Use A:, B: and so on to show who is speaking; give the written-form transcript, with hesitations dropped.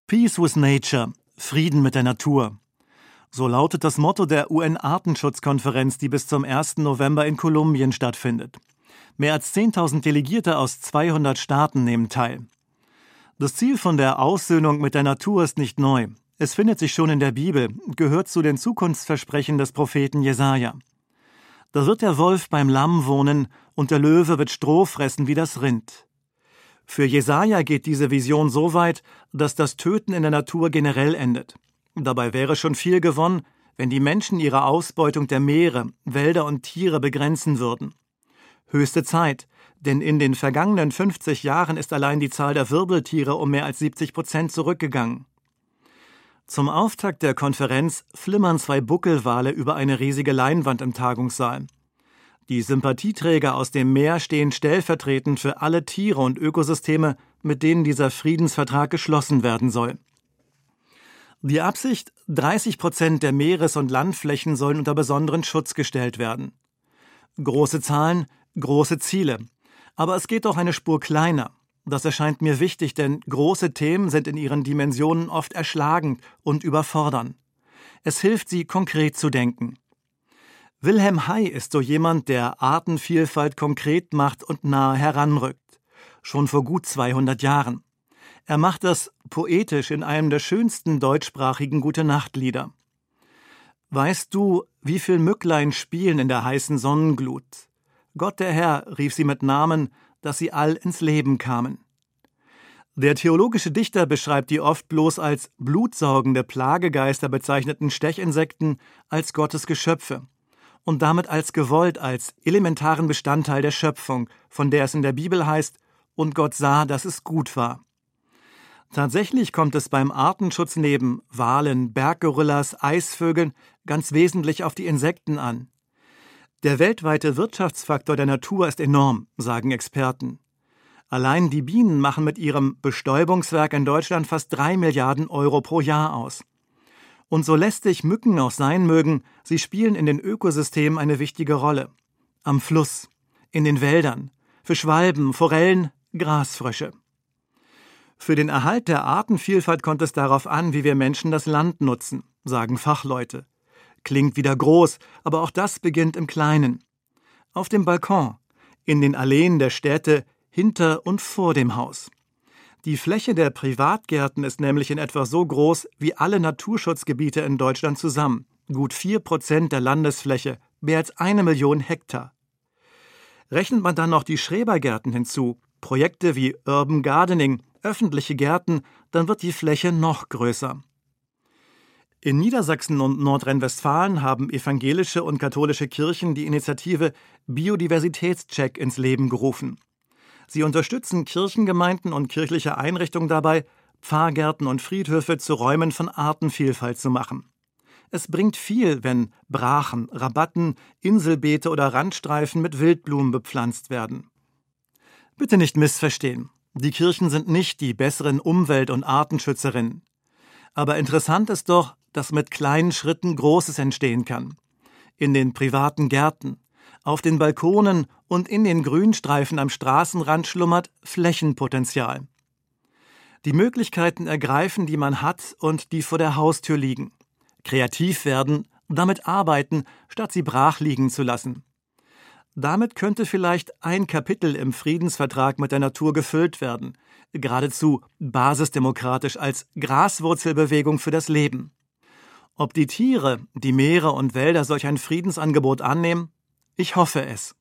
A: Peace with Nature, Frieden mit der Natur. So lautet das Motto der UN-Artenschutzkonferenz, die bis zum 1. November in Kolumbien stattfindet. Mehr als 10.000 Delegierte aus 200 Staaten nehmen teil. Das Ziel von der Aussöhnung mit der Natur ist nicht neu. Es findet sich schon in der Bibel, gehört zu den Zukunftsversprechen des Propheten Jesaja. Da wird der Wolf beim Lamm wohnen und der Löwe wird Stroh fressen wie das Rind. Für Jesaja geht diese Vision so weit, dass das Töten in der Natur generell endet. Dabei wäre schon viel gewonnen, wenn die Menschen ihre Ausbeutung der Meere, Wälder und Tiere begrenzen würden. Höchste Zeit, denn in den vergangenen 50 Jahren ist allein die Zahl der Wirbeltiere um mehr als 70% zurückgegangen. Zum Auftakt der Konferenz flimmern 2 Buckelwale über eine riesige Leinwand im Tagungssaal. Die Sympathieträger aus dem Meer stehen stellvertretend für alle Tiere und Ökosysteme, mit denen dieser Friedensvertrag geschlossen werden soll. Die Absicht: 30% der Meeres- und Landflächen sollen unter besonderen Schutz gestellt werden. Große Zahlen, große Ziele. Aber es geht doch eine Spur kleiner. Das erscheint mir wichtig, denn große Themen sind in ihren Dimensionen oft erschlagend und überfordern. Es hilft, sie konkret zu denken. Wilhelm Hay ist so jemand, der Artenvielfalt konkret macht und nahe heranrückt. Schon vor gut 200 Jahren. Er macht das poetisch in einem der schönsten deutschsprachigen Gute-Nacht-Lieder. Weißt du, wie viel Mücklein spielen in der heißen Sonnenglut? Gott der Herr rief sie mit Namen, dass sie all ins Leben kamen. Der theologische Dichter beschreibt die oft bloß als blutsaugende Plagegeister bezeichneten Stechinsekten als Gottes Geschöpfe und damit als gewollt, als elementaren Bestandteil der Schöpfung, von der es in der Bibel heißt, und Gott sah, dass es gut war. Tatsächlich kommt es beim Artenschutz neben Walen, Berggorillas, Eisvögeln ganz wesentlich auf die Insekten an. Der weltweite Wirtschaftsfaktor der Natur ist enorm, sagen Experten. Allein die Bienen machen mit ihrem Bestäubungswerk in Deutschland fast 3 Milliarden Euro pro Jahr aus. Und so lästig Mücken auch sein mögen, sie spielen in den Ökosystemen eine wichtige Rolle. Am Fluss, in den Wäldern, für Schwalben, Forellen, Grasfrösche. Für den Erhalt der Artenvielfalt kommt es darauf an, wie wir Menschen das Land nutzen, sagen Fachleute. Klingt wieder groß, aber auch das beginnt im Kleinen. Auf dem Balkon, in den Alleen der Städte, hinter und vor dem Haus. Die Fläche der Privatgärten ist nämlich in etwa so groß wie alle Naturschutzgebiete in Deutschland zusammen. Gut 4% der Landesfläche, mehr als 1 Million Hektar. Rechnet man dann noch die Schrebergärten hinzu, Projekte wie Urban Gardening, öffentliche Gärten, dann wird die Fläche noch größer. In Niedersachsen und Nordrhein-Westfalen haben evangelische und katholische Kirchen die Initiative Biodiversitätscheck ins Leben gerufen. Sie unterstützen Kirchengemeinden und kirchliche Einrichtungen dabei, Pfarrgärten und Friedhöfe zu Räumen von Artenvielfalt zu machen. Es bringt viel, wenn Brachen, Rabatten, Inselbeete oder Randstreifen mit Wildblumen bepflanzt werden. Bitte nicht missverstehen. Die Kirchen sind nicht die besseren Umwelt- und Artenschützerinnen. Aber interessant ist doch, dass mit kleinen Schritten Großes entstehen kann. In den privaten Gärten, auf den Balkonen und in den Grünstreifen am Straßenrand schlummert Flächenpotenzial. Die Möglichkeiten ergreifen, die man hat und die vor der Haustür liegen. Kreativ werden, damit arbeiten, statt sie brach liegen zu lassen. Damit könnte vielleicht ein Kapitel im Friedensvertrag mit der Natur gefüllt werden, geradezu basisdemokratisch als Graswurzelbewegung für das Leben. Ob die Tiere, die Meere und Wälder solch ein Friedensangebot annehmen? Ich hoffe es.